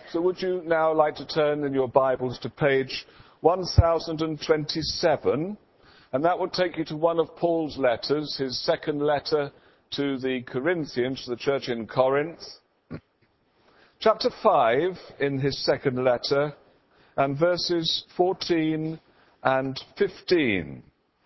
So would you now like to turn in your Bibles to page 1027, and that will take you to one of Paul's letters, his second letter to the Corinthians, to the church in Corinth. Chapter 5 in his second letter, and verses 14 and 15,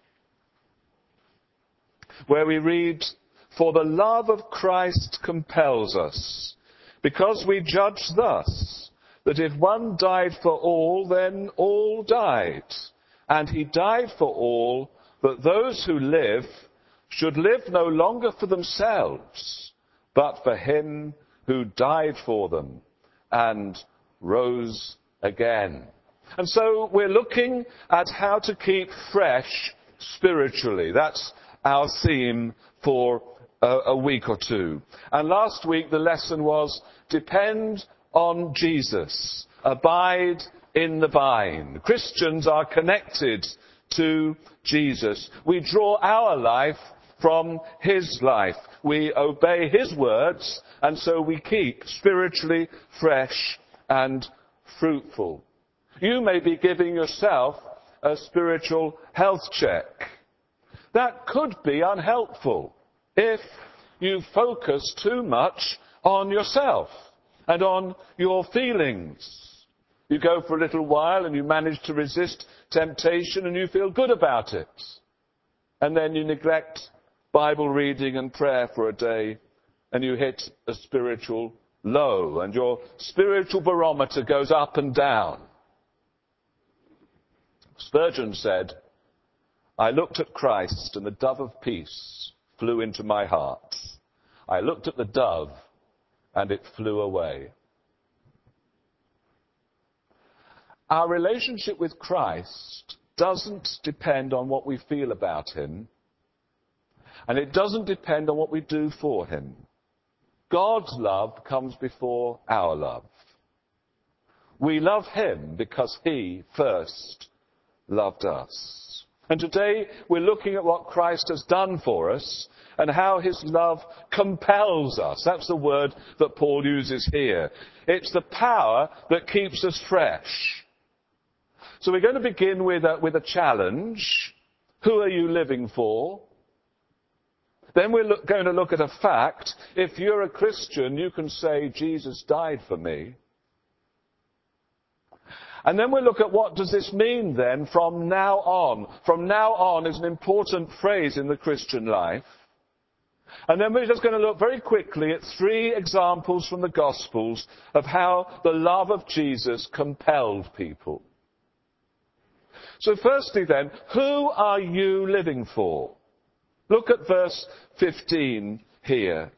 where we read, "For the love of Christ compels us, because we judge thus, that if one died for all, then all died. And he died for all, that those who live should live no longer for themselves, but for him who died for them and rose again." And so we're looking at how to keep fresh spiritually. That's our theme for a week or two. And last week the lesson was, depend on Jesus. Abide in the vine. Christians are connected to Jesus. We draw our life from his life. We obey his words, and so we keep spiritually fresh and fruitful. You may be giving yourself a spiritual health check. That could be unhelpful if you focus too much on yourself and on your feelings. You go for a little while and you manage to resist temptation and you feel good about it. And then you neglect Bible reading and prayer for a day and you hit a spiritual low and your spiritual barometer goes up and down. Spurgeon said, "I looked at Christ and the dove of peace flew into my heart. I looked at the dove and it flew away." Our relationship with Christ doesn't depend on what we feel about him, and it doesn't depend on what we do for him. God's love comes before our love. We love him because he first loved us. And today we're looking at what Christ has done for us and how his love compels us. That's the word that Paul uses here. It's the power that keeps us fresh. So we're going to begin with a challenge. Who are you living for? Then we're going to look at a fact. If you're a Christian, you can say, Jesus died for me. And then we'll look at what does this mean then from now on. From now on is an important phrase in the Christian life. And then we're just going to look very quickly at 3 examples from the Gospels of how the love of Jesus compelled people. So firstly then, who are you living for? Look at verse 15 here.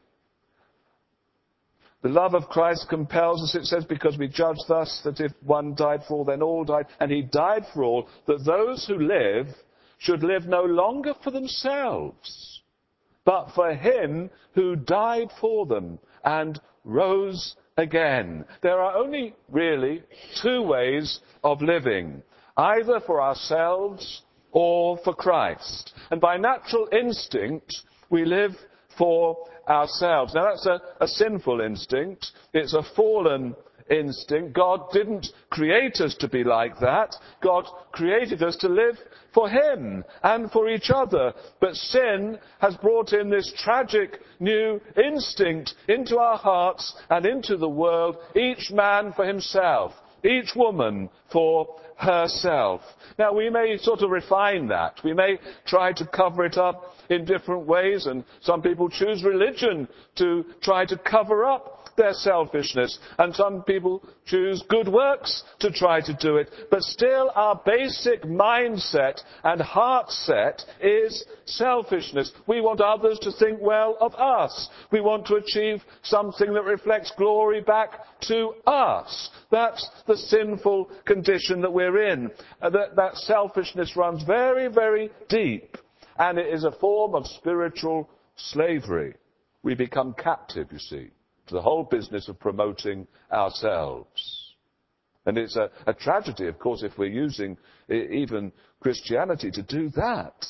The love of Christ compels us, it says, because we judge thus that if one died for all, then all died. And he died for all, that those who live should live no longer for themselves, but for him who died for them and rose again. There are only really 2 ways of living, either for ourselves or for Christ. And by natural instinct, we live for ourselves. Now that's a sinful instinct. It's a fallen instinct. God didn't create us to be like that. God created us to live for him and for each other. But sin has brought in this tragic new instinct into our hearts and into the world, each man for himself, each woman for herself. Now we may sort of refine that. We may try to cover it up in different ways, and some people choose religion to try to cover up their selfishness, and some people choose good works to try to do it. But still our basic mindset and heart set is selfishness. We want others to think well of us. We want to achieve something that reflects glory back to us. That's the sinful condition that we're in. That selfishness runs very, very deep, and it is a form of spiritual slavery. We become captive, you see, to the whole business of promoting ourselves. And it's a tragedy, of course, if we're using even Christianity to do that.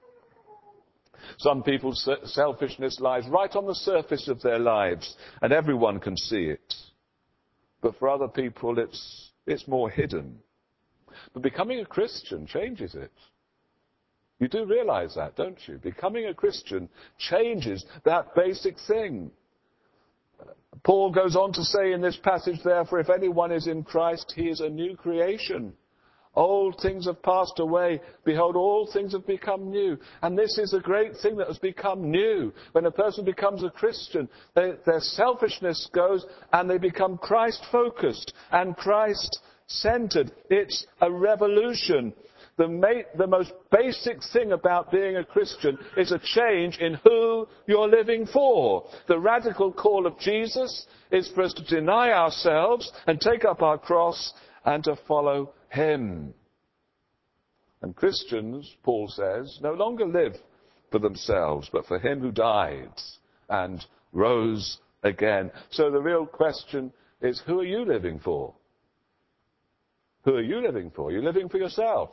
Some people's selfishness lies right on the surface of their lives, and everyone can see it. But for other people, it's more hidden. But becoming a Christian changes it. You do realize that, don't you? Becoming a Christian changes that basic thing. Paul goes on to say in this passage, therefore, if anyone is in Christ, he is a new creation. Old things have passed away. Behold, all things have become new. And this is a great thing that has become new. When a person becomes a Christian, their selfishness goes and they become Christ-focused and Christ-centered. It's a revolution. The most basic thing about being a Christian is a change in who you're living for. The radical call of Jesus is for us to deny ourselves and take up our cross and to follow Him. And Christians, Paul says, no longer live for themselves, but for Him who died and rose again. So the real question is, who are you living for? Who are you living for? Are you living for yourself?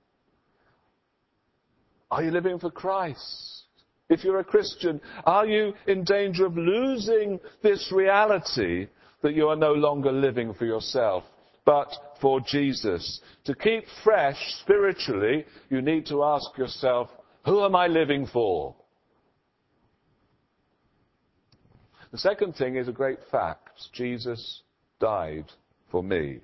Are you living for Christ? If you're a Christian, are you in danger of losing this reality that you are no longer living for yourself, but for Jesus? To keep fresh spiritually, you need to ask yourself, who am I living for? The second thing is a great fact. Jesus died for me.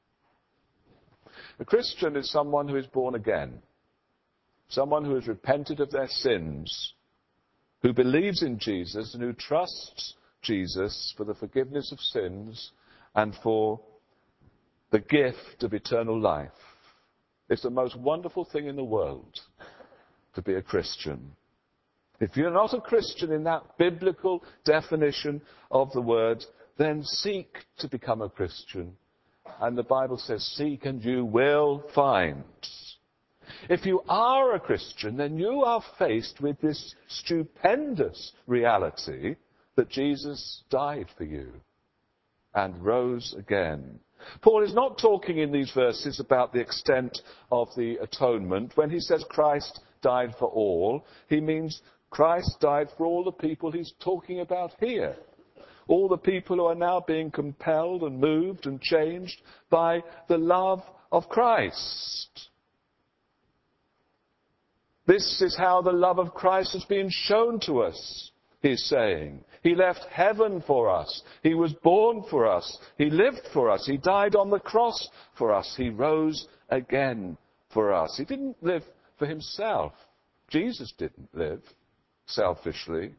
A Christian is someone who is born again. Someone who has repented of their sins, who believes in Jesus and who trusts Jesus for the forgiveness of sins and for the gift of eternal life. It's the most wonderful thing in the world to be a Christian. If you're not a Christian in that biblical definition of the word, then seek to become a Christian. And the Bible says, seek and you will find. If you are a Christian, then you are faced with this stupendous reality that Jesus died for you and rose again. Paul is not talking in these verses about the extent of the atonement. When he says Christ died for all, he means Christ died for all the people he's talking about here. All the people who are now being compelled and moved and changed by the love of Christ. This is how the love of Christ has been shown to us, he's saying. He left heaven for us. He was born for us. He lived for us. He died on the cross for us. He rose again for us. He didn't live for himself. Jesus didn't live selfishly.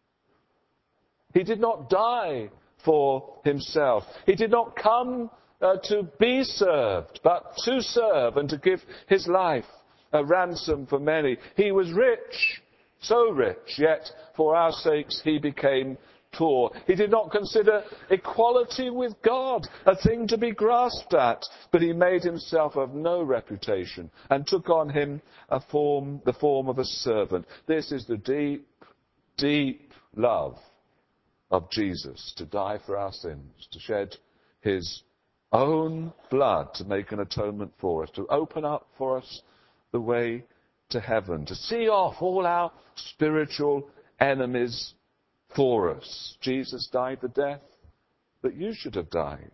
He did not die for himself. He did not come to be served, but to serve and to give his life a ransom for many. He was rich, so rich, yet for our sakes he became poor. He did not consider equality with God a thing to be grasped at, but he made himself of no reputation and took on him the form of a servant. This is the deep, deep love of Jesus, to die for our sins, to shed his own blood to make an atonement for us, to open up for us the way to heaven, to see off all our spiritual enemies for us. Jesus died the death that you should have died.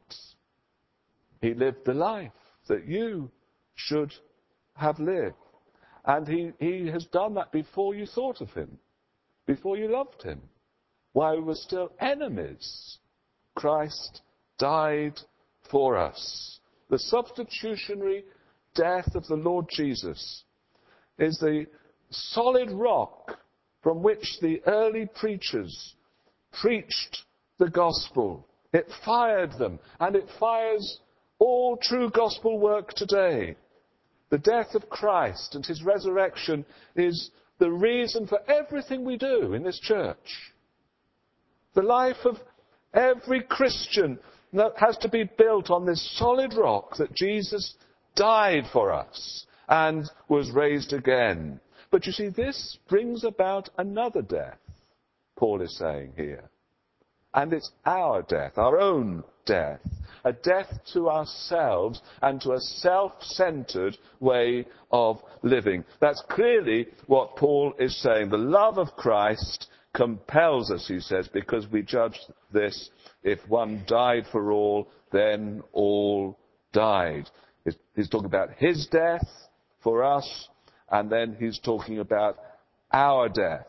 He lived the life that you should have lived. And he has done that before you thought of him, before you loved him. While we were still enemies, Christ died for us. The substitutionary death of the Lord Jesus is the solid rock from which the early preachers preached the gospel. It fired them, and it fires all true gospel work today. The death of Christ and his resurrection is the reason for everything we do in this church. The life of every Christian has to be built on this solid rock that Jesus died for us and was raised again. But you see, this brings about another death, Paul is saying here. And it's our death, our own death. A death to ourselves and to a self-centered way of living. That's clearly what Paul is saying. The love of Christ compels us, he says, because we judge this, if one died for all, then all died. He's talking about his death for us, and then he's talking about our death.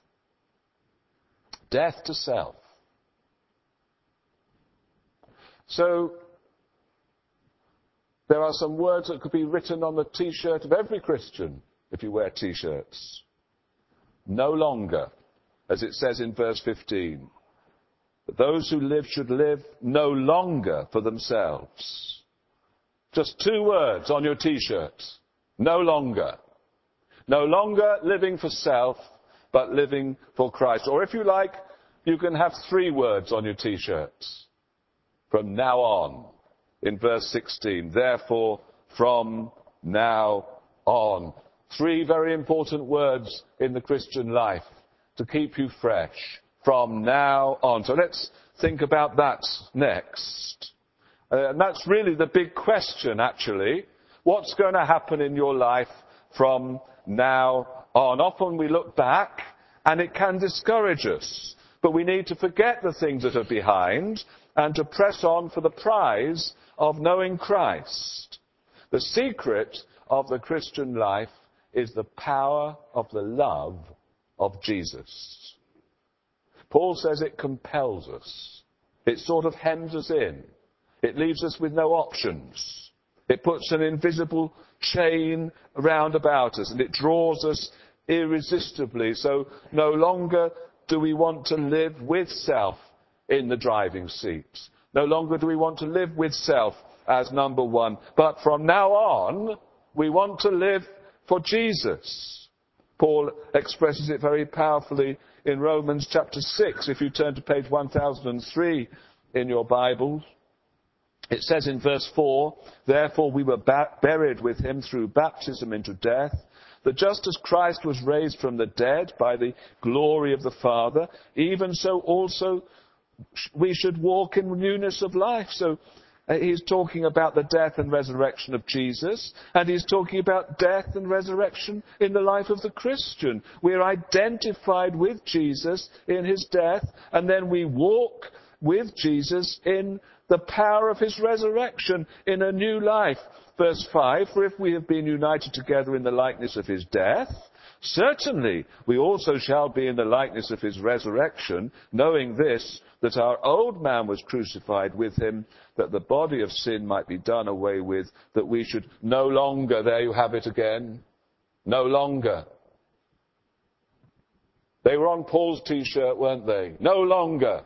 Death to self. So, there are some words that could be written on the t-shirt of every Christian, if you wear t-shirts. No longer, as it says in verse 15. But those who live should live no longer for themselves. Just 2 words on your t-shirt. No longer. No longer living for self, but living for Christ. Or if you like, you can have 3 words on your t-shirts. From now on, in verse 16. Therefore, from now on. 3 very important words in the Christian life to keep you fresh. From now on. So let's think about that next. And that's really the big question, actually. What's going to happen in your life from now on? Often we look back and it can discourage us. But we need to forget the things that are behind and to press on for the prize of knowing Christ. The secret of the Christian life is the power of the love of Jesus. Paul says it compels us. It sort of hems us in. It leaves us with no options. It puts an invisible chain round about us and it draws us irresistibly. So no longer do we want to live with self in the driving seat. No longer do we want to live with self as number one. But from now on, we want to live for Jesus. Paul expresses it very powerfully in Romans chapter 6. If you turn to page 1003 in your Bible, it says in verse 4, therefore we were buried with him through baptism into death, that just as Christ was raised from the dead by the glory of the Father, even so also we should walk in newness of life. So he's talking about the death and resurrection of Jesus, and he's talking about death and resurrection in the life of the Christian. We're identified with Jesus in his death, and then we walk with Jesus in the power of his resurrection in a new life. Verse 5, for if we have been united together in the likeness of his death, certainly we also shall be in the likeness of his resurrection, knowing this, that our old man was crucified with him, that the body of sin might be done away with, that we should no longer, there you have it again, no longer. They were on Paul's t-shirt, weren't they? No longer.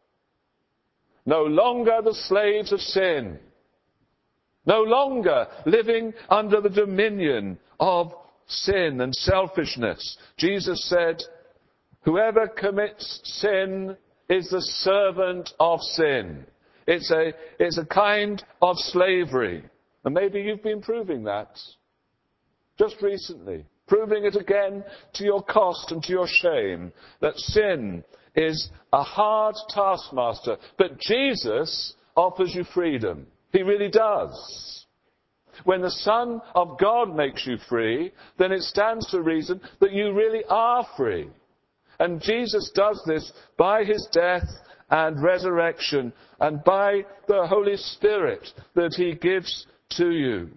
No longer the slaves of sin. No longer living under the dominion of sin and selfishness. Jesus said, whoever commits sin is the servant of sin. It's a kind of slavery. And maybe you've been proving that just recently. Proving it again to your cost and to your shame. That sin is a hard taskmaster. But Jesus offers you freedom. He really does. When the Son of God makes you free, then it stands to reason that you really are free. And Jesus does this by his death and resurrection and by the Holy Spirit that he gives to you.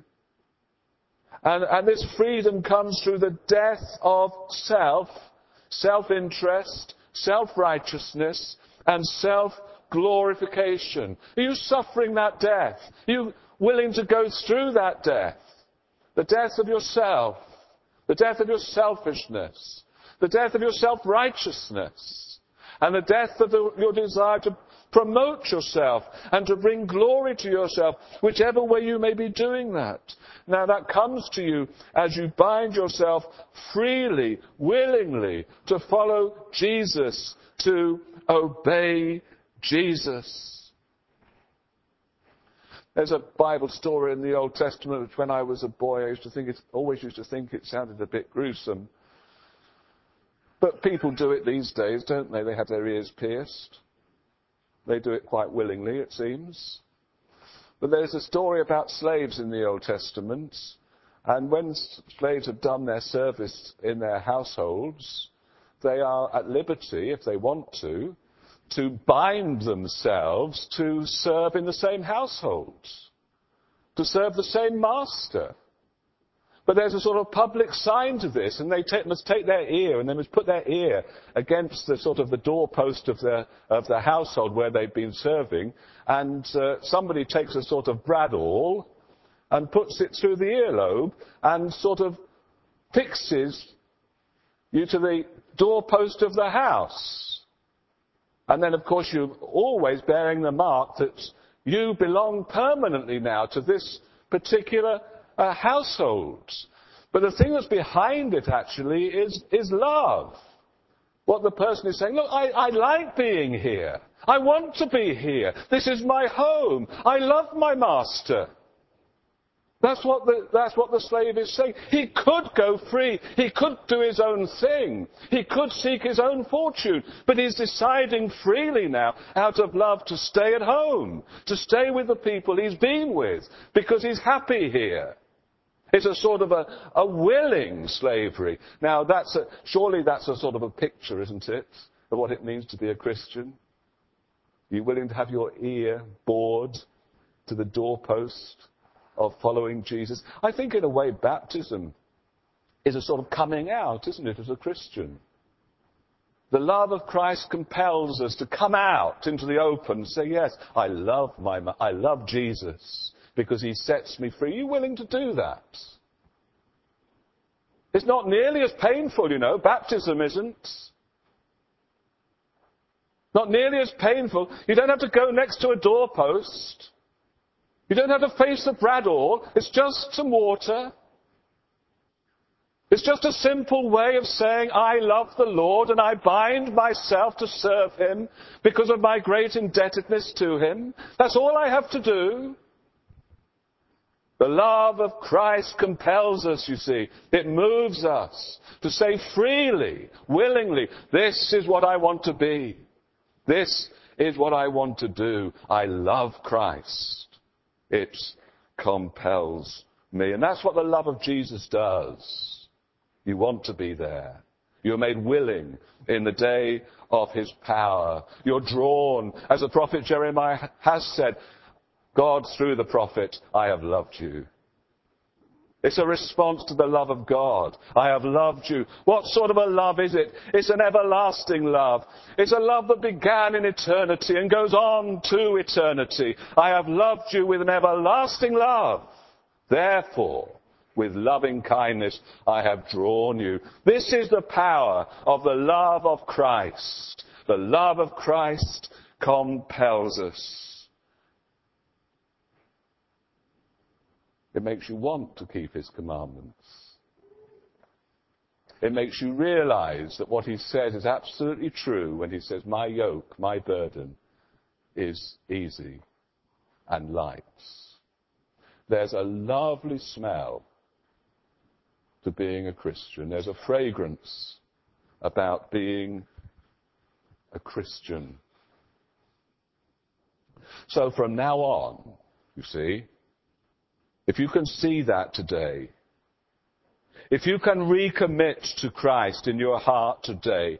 And this freedom comes through the death of self, self-interest, self-righteousness, and self-glorification. Are you suffering that death? Are you willing to go through that death? The death of yourself, the death of your selfishness, the death of your self-righteousness, and the death of your desire to promote yourself and to bring glory to yourself, whichever way you may be doing that. Now that comes to you as you bind yourself freely, willingly to follow Jesus, to obey Jesus. There's a Bible story in the Old Testament which when I was a boy I always used to think it sounded a bit gruesome. But people do it these days, don't they? They have their ears pierced. They do it quite willingly, it seems. But there's a story about slaves in the Old Testament. And when slaves had done their service in their households, they are at liberty, if they want to bind themselves to serve in the same household, to serve the same master. But there's a sort of public sign to this, and they must take their ear, and they must put their ear against the sort of the doorpost of the household where they've been serving, and somebody takes a sort of bradawl and puts it through the earlobe and sort of fixes you to the doorpost of the house. And then, of course, you're always bearing the mark that you belong permanently now to this particular household. But the thing that's behind it actually is love. What the person is saying, look, I like being here. I want to be here. This is my home. I love my master. That's what the slave is saying. He could go free. He could do his own thing. He could seek his own fortune. But he's deciding freely now, out of love, to stay at home, to stay with the people he's been with, because he's happy here. It's a sort of a willing slavery. Now, surely that's a sort of a picture, isn't it, of what it means to be a Christian? Are you willing to have your ear bored to the doorpost of following Jesus? I think in a way baptism is a sort of coming out, isn't it, as a Christian? The love of Christ compels us to come out into the open and say, yes, I love Jesus because he sets me free. Are you willing to do that? It's not nearly as painful, Baptism isn't. Not nearly as painful. You don't have to go next to a doorpost. You don't have to face the bradawl. It's just some water. It's just a simple way of saying, I love the Lord and I bind myself to serve him because of my great indebtedness to him. That's all I have to do. The love of Christ compels us, you see. It moves us to say freely, willingly, this is what I want to be. This is what I want to do. I love Christ. It compels me. And that's what the love of Jesus does. You want to be there. You're made willing in the day of his power. You're drawn, as the prophet Jeremiah has said, God, through the prophet, I have loved you. It's a response to the love of God. I have loved you. What sort of a love is it? It's an everlasting love. It's a love that began in eternity and goes on to eternity. I have loved you with an everlasting love. Therefore, with loving kindness, I have drawn you. This is the power of the love of Christ. The love of Christ compels us. It makes you want to keep his commandments. It makes you realize that what he says is absolutely true when he says, my yoke, my burden is easy and light. There's a lovely smell to being a Christian. There's a fragrance about being a Christian. So from now on, you see, if you can see that today, if you can recommit to Christ in your heart today,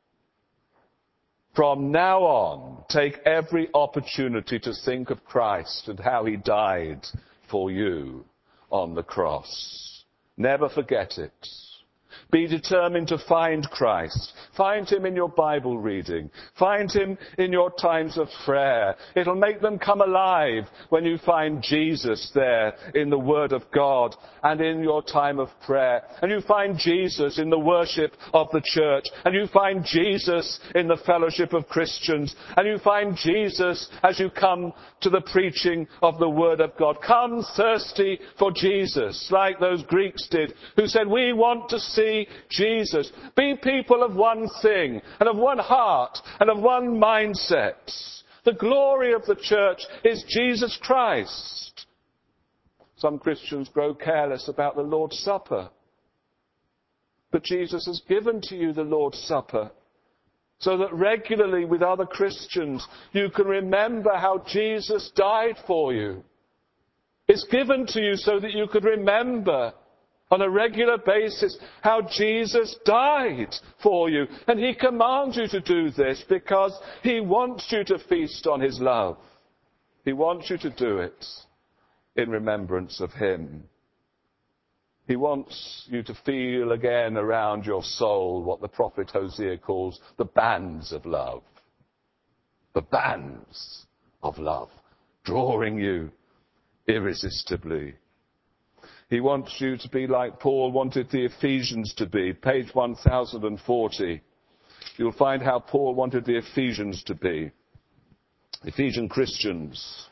from now on, take every opportunity to think of Christ and how he died for you on the cross. Never forget it. Be determined to find Christ. Find him in your Bible reading. Find him in your times of prayer. It'll make them come alive when you find Jesus there in the Word of God and in your time of prayer. And you find Jesus in the worship of the church. And you find Jesus in the fellowship of Christians. And you find Jesus as you come to the preaching of the Word of God. Come thirsty for Jesus, like those Greeks did, who said, we want to see Jesus. Be people of one thing and of one heart and of one mindset. The glory of the church is Jesus Christ. Some Christians grow careless about the Lord's Supper. But Jesus has given to you the Lord's Supper so that regularly with other Christians you can remember how Jesus died for you. It's given to you so that you could remember on a regular basis how Jesus died for you. And he commands you to do this because he wants you to feast on his love. He wants you to do it in remembrance of him. He wants you to feel again around your soul what the prophet Hosea calls the bands of love. The bands of love, drawing you irresistibly. He wants you to be like Paul wanted the Ephesians to be. Page 1040. You'll find how Paul wanted the Ephesians to be. Ephesian Christians.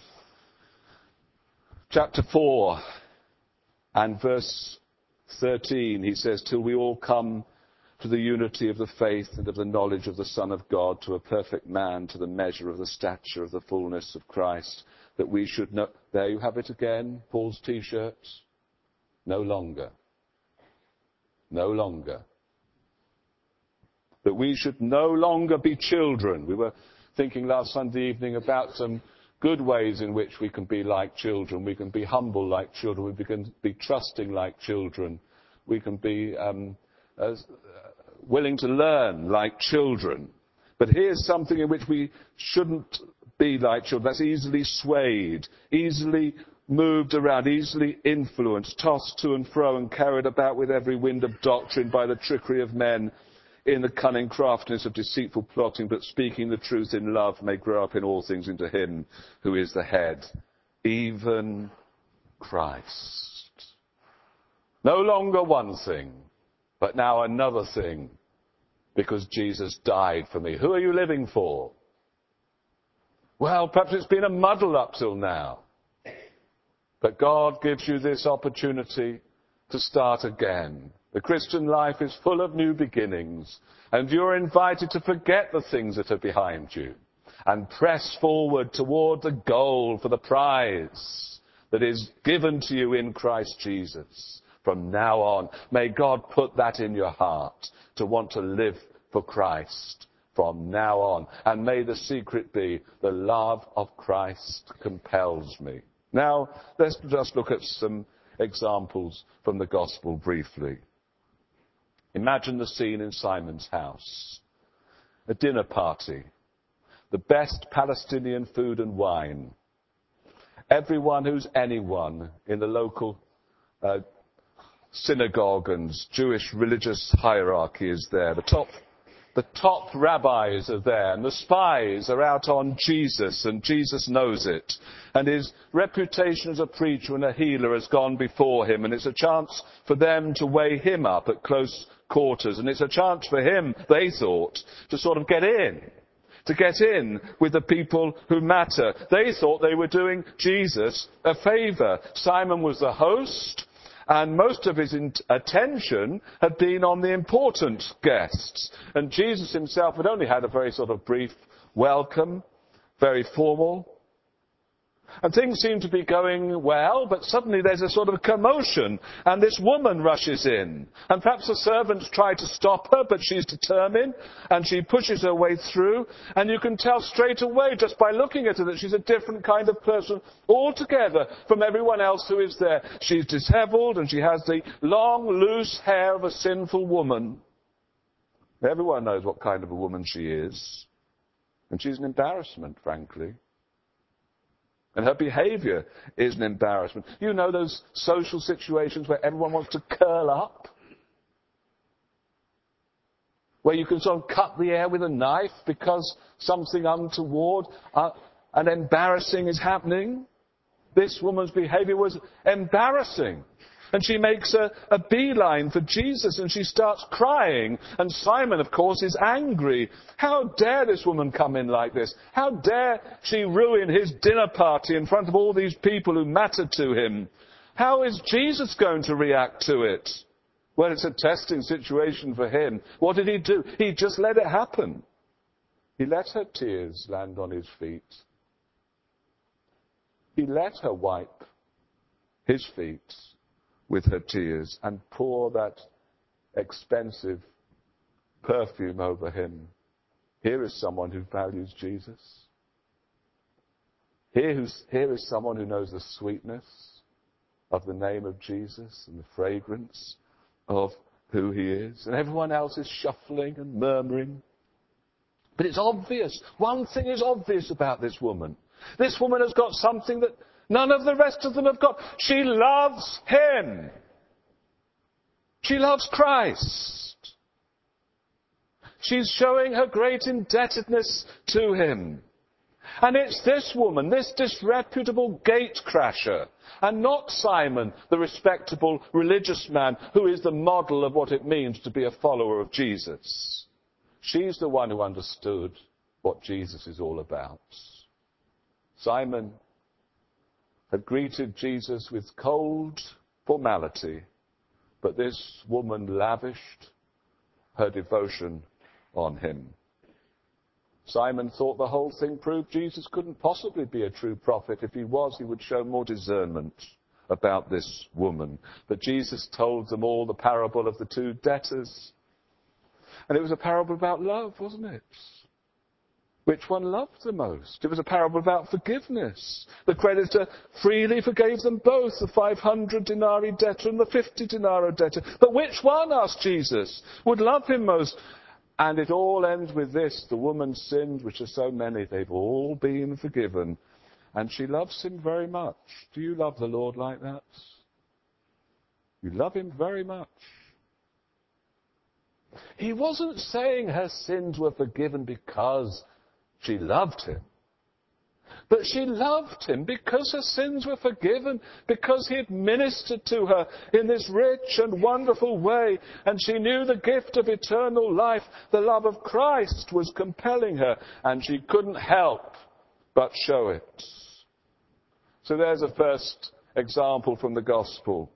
Chapter 4 and verse 13, he says, till we all come to the unity of the faith and of the knowledge of the Son of God, to a perfect man, to the measure of the stature of the fullness of Christ, that we should know. There you have it again, Paul's T-shirts. No longer. No longer. That we should no longer be children. We were thinking last Sunday evening about some good ways in which we can be like children. We can be humble like children. We can be trusting like children. We can be willing to learn like children. But here's something in which we shouldn't be like children. That's easily swayed, easily moved around, easily influenced, tossed to and fro and carried about with every wind of doctrine by the trickery of men in the cunning craftiness of deceitful plotting, but speaking the truth in love may grow up in all things into him who is the head, even Christ. No longer one thing, but now another thing, because Jesus died for me. Who are you living for? Well, perhaps it's been a muddle up till now. But God gives you this opportunity to start again. The Christian life is full of new beginnings, and you're invited to forget the things that are behind you and press forward toward the goal for the prize that is given to you in Christ Jesus. From now on, may God put that in your heart to want to live for Christ from now on. And may the secret be, the love of Christ compels me. Now, let's just look at some examples from the gospel briefly. Imagine the scene in Simon's house. A dinner party. The best Palestinian food and wine. Everyone who's anyone in the local synagogue and Jewish religious hierarchy is there. The top rabbis are there, and the spies are out on Jesus, and Jesus knows it. And his reputation as a preacher and a healer has gone before him, and it's a chance for them to weigh him up at close quarters. And it's a chance for him, they thought, to sort of get in with the people who matter. They thought they were doing Jesus a favor. Simon was the host, and most of his attention had been on the important guests. And Jesus himself had only had a very sort of brief welcome, very formal. And things seem to be going well, but suddenly there's a sort of commotion, and this woman rushes in. And perhaps the servants try to stop her, but she's determined, and she pushes her way through. And you can tell straight away, just by looking at her, that she's a different kind of person altogether from everyone else who is there. She's disheveled, and she has the long, loose hair of a sinful woman. Everyone knows what kind of a woman she is. And she's an embarrassment, frankly. And her behavior is an embarrassment. You know those social situations where everyone wants to curl up? Where you can sort of cut the air with a knife because something untoward and embarrassing is happening? This woman's behavior was embarrassing. And she makes a beeline for Jesus, and she starts crying. And Simon, of course, is angry. How dare this woman come in like this? How dare she ruin his dinner party in front of all these people who matter to him? How is Jesus going to react to it? Well, it's a testing situation for him. What did he do? He just let it happen. He let her tears land on his feet. He let her wipe his feet with her tears and pour that expensive perfume over him. Here is someone who values Jesus. Here is someone who knows the sweetness of the name of Jesus and the fragrance of who he is. And everyone else is shuffling and murmuring. But it's obvious. One thing is obvious about this woman. This woman has got something that none of the rest of them have got. She loves him. She loves Christ. She's showing her great indebtedness to him. And it's this woman, this disreputable gatecrasher, and not Simon, the respectable religious man, who is the model of what it means to be a follower of Jesus. She's the one who understood what Jesus is all about. Simon had greeted Jesus with cold formality, but this woman lavished her devotion on him. Simon thought the whole thing proved Jesus couldn't possibly be a true prophet. If he was, he would show more discernment about this woman. But Jesus told them all the parable of the two debtors. And it was a parable about love, wasn't it? Which one loved the most? It was a parable about forgiveness. The creditor freely forgave them both, the 500 denarii debtor and the 50 denarii debtor. But which one, asked Jesus, would love him most? And it all ends with this: the woman's sins, which are so many, they've all been forgiven. And she loves him very much. Do you love the Lord like that? You love him very much. He wasn't saying her sins were forgiven because she loved him. But she loved him because her sins were forgiven, because he had ministered to her in this rich and wonderful way, and she knew the gift of eternal life. The love of Christ was compelling her, and she couldn't help but show it. So there's a first example from the Gospel.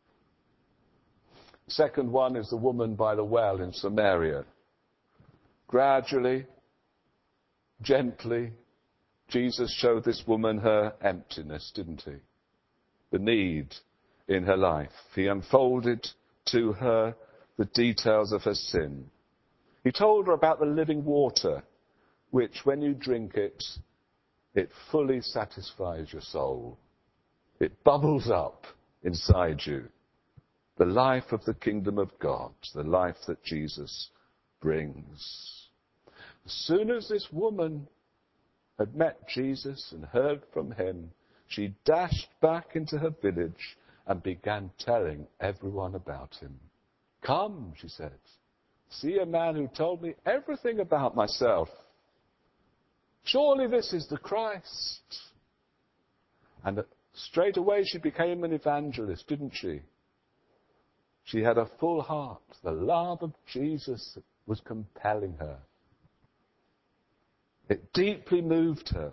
Second one is the woman by the well in Samaria. Gradually, gently, Jesus showed this woman her emptiness, didn't he? The need in her life. He unfolded to her the details of her sin. He told her about the living water, which when you drink it, it fully satisfies your soul. It bubbles up inside you. The life of the kingdom of God, the life that Jesus brings. As soon as this woman had met Jesus and heard from him, she dashed back into her village and began telling everyone about him. Come, she said, see a man who told me everything about myself. Surely this is the Christ. And straight away she became an evangelist, didn't she? She had a full heart. The love of Jesus was compelling her. It deeply moved her.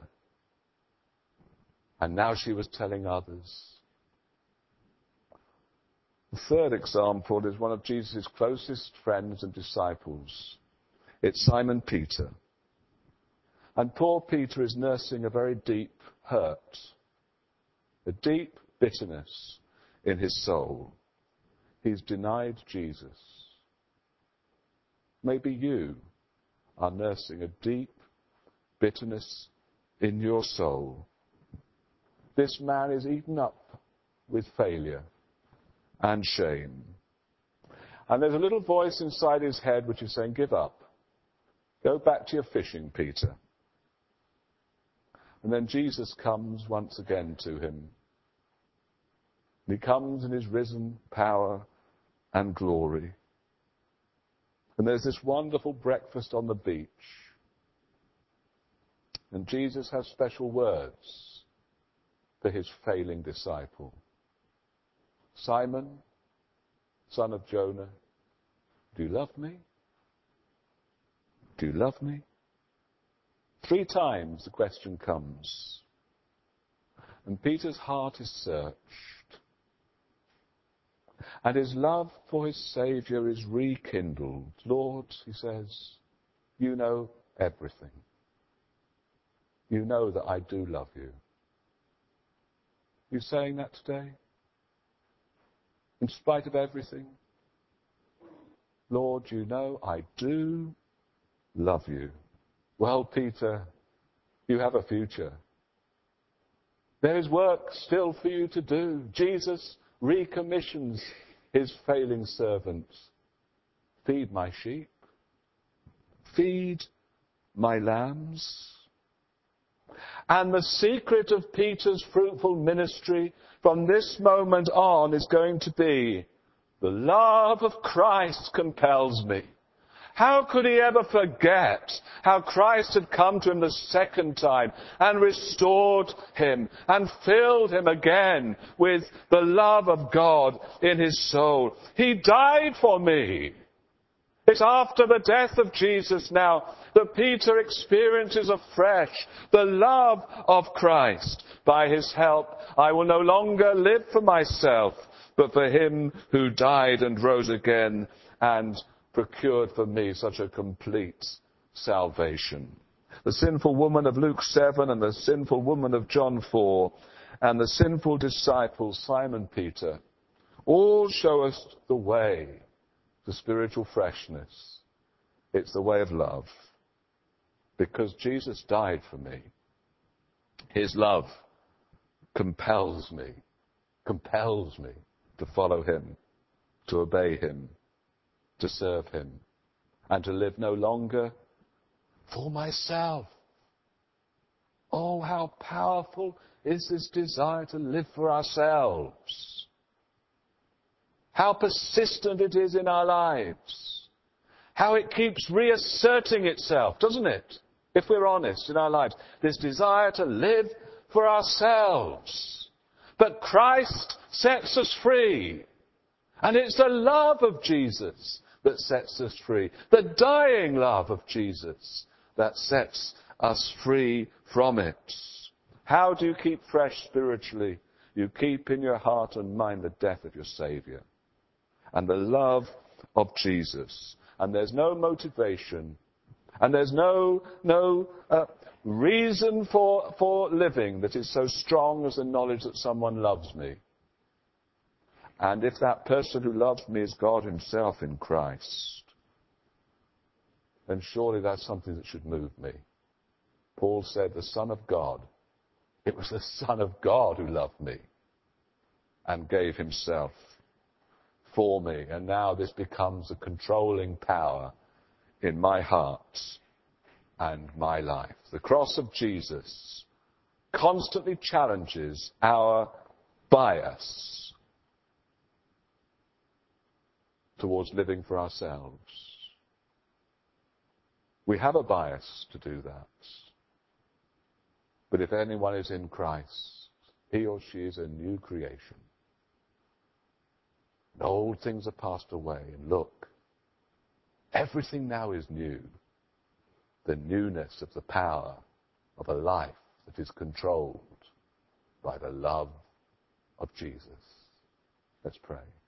And now she was telling others. The third example is one of Jesus' closest friends and disciples. It's Simon Peter. And poor Peter is nursing a very deep hurt, a deep bitterness in his soul. He's denied Jesus. Maybe you are nursing a deep bitterness in your soul. This man is eaten up with failure and shame. And there's a little voice inside his head which is saying, give up. Go back to your fishing, Peter. And then Jesus comes once again to him. He comes in his risen power and glory. And there's this wonderful breakfast on the beach. And Jesus has special words for his failing disciple. Simon, son of Jonah, do you love me? Do you love me? 3 times the question comes. And Peter's heart is searched. And his love for his Saviour is rekindled. Lord, he says, you know everything. You know that I do love you. You saying that today? In spite of everything? Lord, you know I do love you. Well, Peter, you have a future. There is work still for you to do. Jesus recommissions his failing servants. Feed my sheep. Feed my lambs. And the secret of Peter's fruitful ministry from this moment on is going to be, the love of Christ compels me. How could he ever forget how Christ had come to him the second time and restored him and filled him again with the love of God in his soul? He died for me. It's after the death of Jesus now that Peter experiences afresh the love of Christ. By his help, I will no longer live for myself, but for him who died and rose again and procured for me such a complete salvation. The sinful woman of Luke 7 and the sinful woman of John 4 and the sinful disciple Simon Peter all show us the way to spiritual freshness. It's the way of love. Because Jesus died for me, his love compels me to follow him, to obey him, to serve him, and to live no longer for myself. Oh, how powerful is this desire to live for ourselves. How persistent it is in our lives. How it keeps reasserting itself, doesn't it? If we're honest in our lives. This desire to live for ourselves. But Christ sets us free. And it's the love of Jesus that sets us free. The dying love of Jesus that sets us free from it. How do you keep fresh spiritually? You keep in your heart and mind the death of your Saviour and the love of Jesus. And there's no motivation and there's no reason for living that is so strong as the knowledge that someone loves me. And if that person who loves me is God himself in Christ, then surely that's something that should move me. Paul said, the Son of God, it was the Son of God who loved me and gave himself for me. And now this becomes a controlling power in my heart and my life. The cross of Jesus constantly challenges our bias towards living for ourselves. We have a bias to do that. But if anyone is in Christ, he or she is a new creation. And old things are passed away, and look, everything now is new. The newness of the power of a life that is controlled by the love of Jesus. Let's pray.